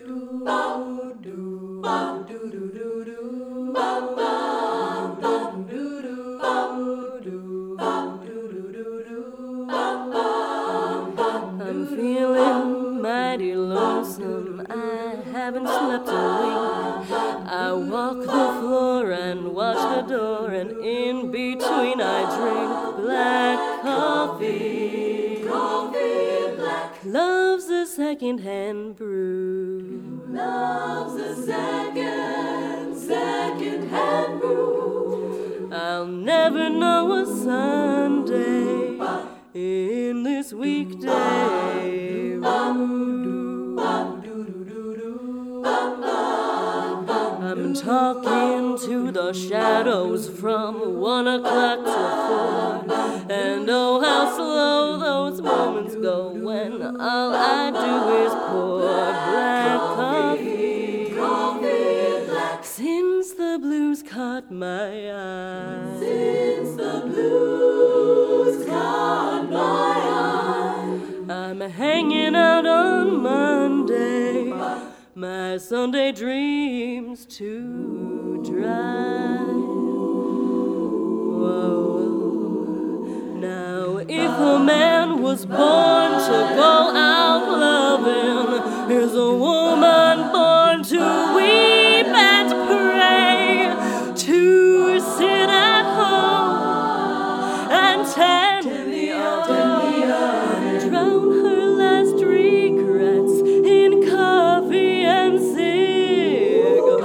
I'm feeling mighty lonesome. I haven't slept a wink. I walk the floor and watch the door, and in between I drink black coffee. Coffee black. Love's a second-hand brew. Love's a second-hand brew. I'll never know a Sunday in this weekday. I'm talking to the shadows from 1 o'clock to 4. And oh, how slow those moments go when all I do is pour black coffee. Coffee black. Since the blues caught my eye. Since the blues caught my eye. I'm hanging out on Monday. My Sunday dreams too dry. Whoa. Now if a man was born to go out loving, is a woman born to weep and pray, to sit at home and tend the other, drown her last regrets in coffee and cigarettes.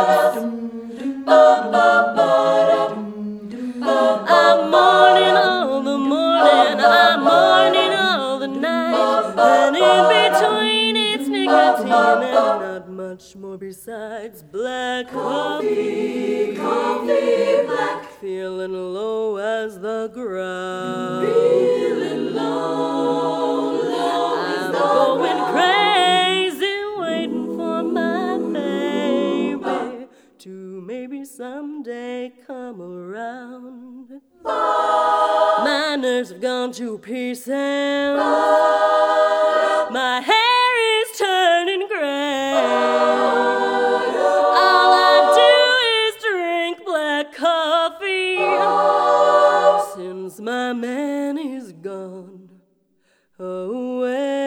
I'm mourning all the morning, I'm mourning all the night, and in between it's nicotine and not much more besides black coffee. Coffee black. Feeling low as the ground. Feeling low, I'm going crazy, waiting for my baby to maybe someday come around. My nerves have gone to pieces. My hair is turning gray. All I do is drink black coffee. Since my man is gone away.